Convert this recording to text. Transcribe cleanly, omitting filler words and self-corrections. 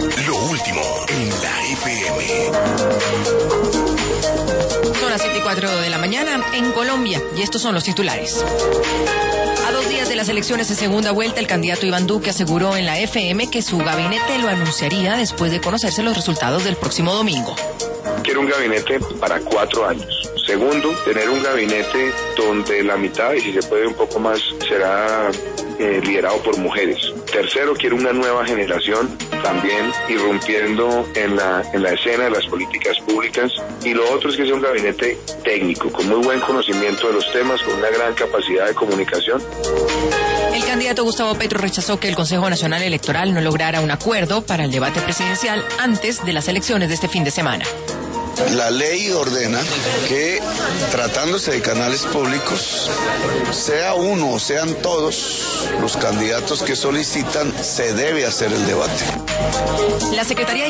Lo último en la FM. Son las 7:04 de la mañana en Colombia y estos son los titulares. A 2 días de las elecciones de segunda vuelta, el candidato Iván Duque aseguró en la FM que su gabinete lo anunciaría después de conocerse los resultados del próximo domingo. Quiero un gabinete para 4 años. Segundo, tener un gabinete donde la mitad, y si se puede un poco más, será liderado por mujeres. Tercero, quiero una nueva generación también irrumpiendo en la escena de las políticas públicas. Y lo otro es que sea un gabinete técnico, con muy buen conocimiento de los temas, con una gran capacidad de comunicación. El candidato Gustavo Petro rechazó que el Consejo Nacional Electoral no lograra un acuerdo para el debate presidencial antes de las elecciones de este fin de semana. La ley ordena que, tratándose de canales públicos, sea uno o sean todos los candidatos que solicitan, se debe hacer el debate. La Secretaría